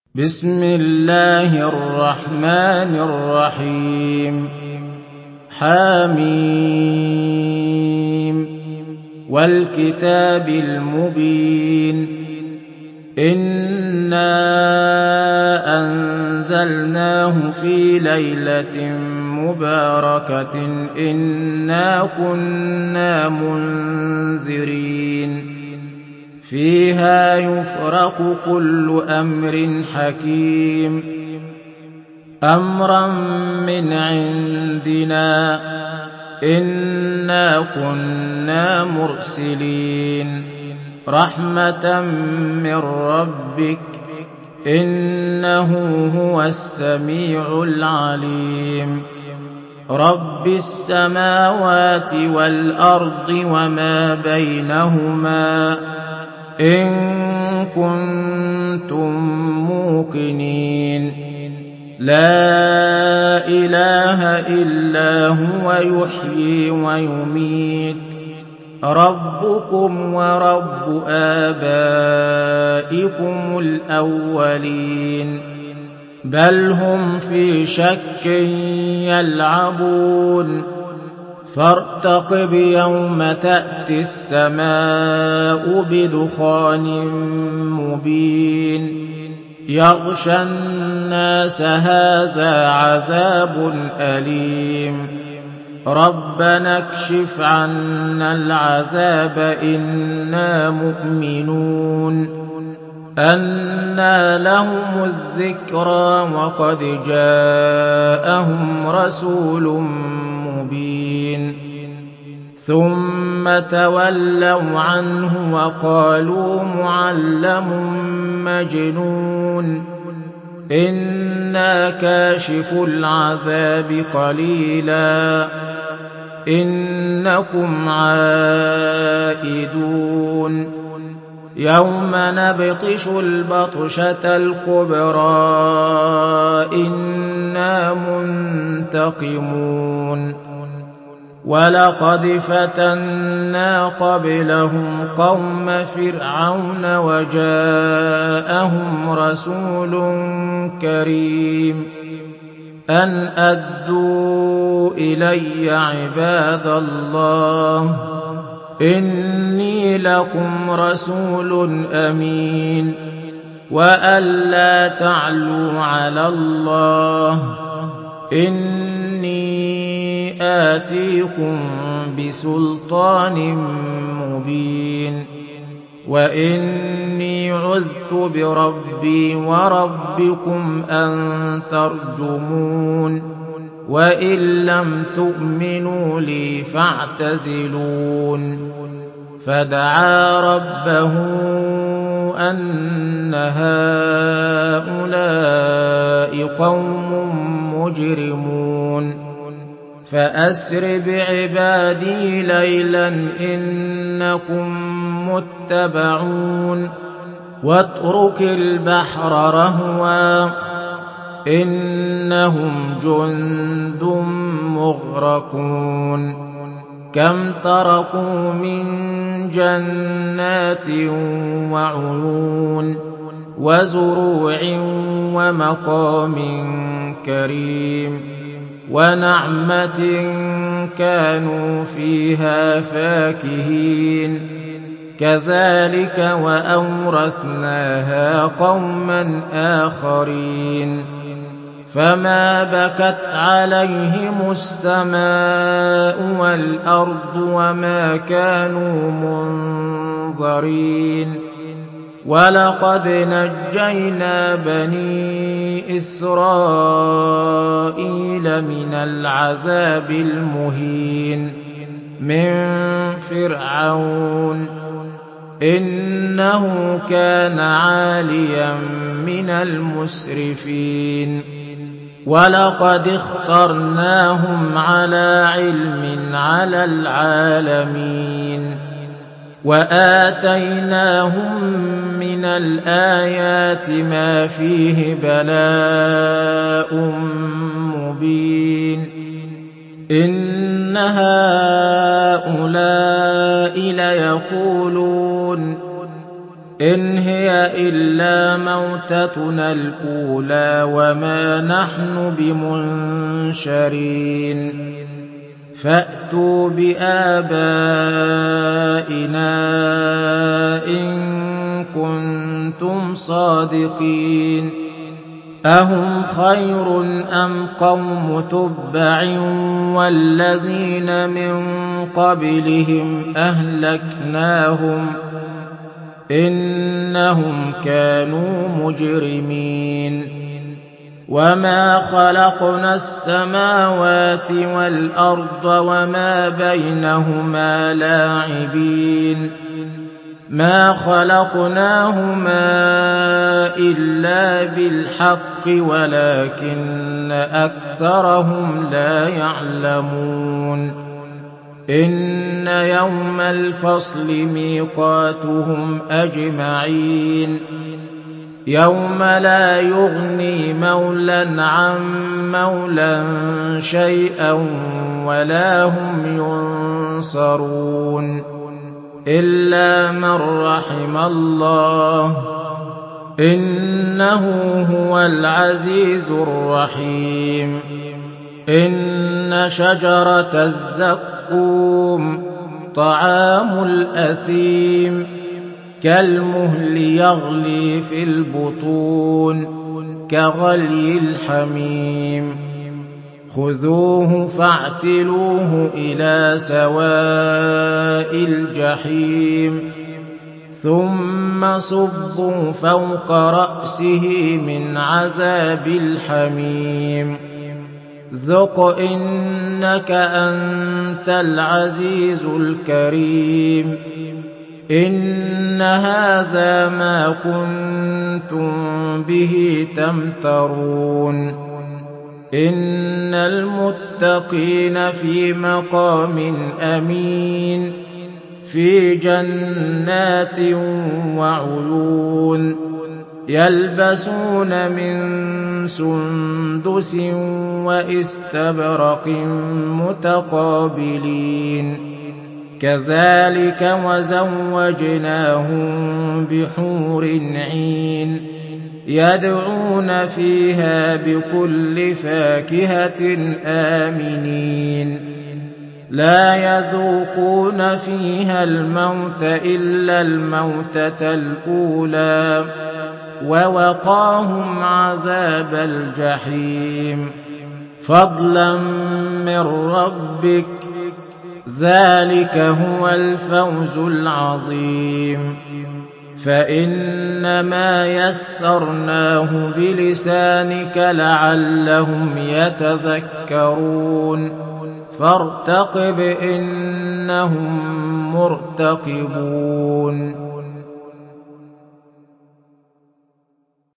بسم الله الرحمن الرحيم حميم والكتاب المبين إنا أنزلناه في ليلة مباركة إنا كنا منذرين فيها يفرق كل أمر حكيم أمرا من عندنا إنا كنا مرسلين رحمة من ربك إنه هو السميع العليم رب السماوات والأرض وما بينهما إن كنتم موقنين لا إله إلا هو يحيي ويميت ربكم ورب آبائكم الأولين بل هم في شك يلعبون فارتقب يوم تأتي السماء بدخان مبين يغشى الناس هذا عذاب أليم ربنا اكشف عنا العذاب إنا مؤمنون أنى لهم الذكرى وقد جاءهم رسول مبين ثم تولوا عنه وقالوا معلم مجنون إنا كاشف العذاب قليلا إنكم عائدون يوم نبطش البطشة الكبرى إنا منتقمون ولقد فتنا قبلهم قوم فرعون وجاءهم رسول كريم أن أدوا إلي عباد الله إني لكم رسول أمين وأن لا تعلوا على الله إني آتيكم بسلطان مبين وإني عذت بربي وربكم أن ترجمون وإن لم تؤمنوا لي فاعتزلون فدعا ربه أن هؤلاء قوم مجرمون فأسر بعبادي ليلا إنكم متبعون واترك البحر رهوا إنهم جند مغرقون كم تركوا من جنات وعيون وزروع ومقام كريم ونعمة كانوا فيها فاكهين كذلك وأورثناها قوما آخرين فما بكت عليهم السماء والأرض وما كانوا منظرين ولقد نجينا بني إسرائيل من العذاب المهين من فرعون إنه كان عاليا من المسرفين ولقد اخترناهم على علم على العالمين وآتيناهم من الآيات ما فيه بلاء مبين إن هؤلاء ليقولون إن هي إلا موتتنا الأولى وما نحن بمنشرين فأتوا بآبائنا إن كنتم صادقين أهم خير أم قوم تبع والذين من قبلهم أهلكناهم إنهم كانوا مجرمين وما خلقنا السماوات والأرض وما بينهما لاعبين ما خلقناهما إلا بالحق ولكن أكثرهم لا يعلمون إن يوم الفصل ميقاتهم أجمعين يوم لا يغني مولى عن مولى شيئا ولا هم ينصرون إلا من رحم الله إنه هو العزيز الرحيم إن شجرة الزقوم طعام الأثيم كالمهل يغلي في البطون كغلي الحميم خذوه فاعتلوه إلى سواء الجحيم ثم صبوا فوق رأسه من عذاب الحميم ذق إنك أنت العزيز الكريم إن هذا ما كنتم به تمترون إن المتقين في مقام أمين في جنات وعيون يلبسون من سندس وإستبرق متقابلين كذلك وزوجناهم بحور عين يدعون فيها بكل فاكهة آمنين لا يذوقون فيها الموت إلا الموتة الأولى ووقاهم عذاب الجحيم فضلا من ربك ذلك هو الفوز العظيم فإنما يسرناه بلسانك لعلهم يتذكرون فارتقب إنهم مرتقبون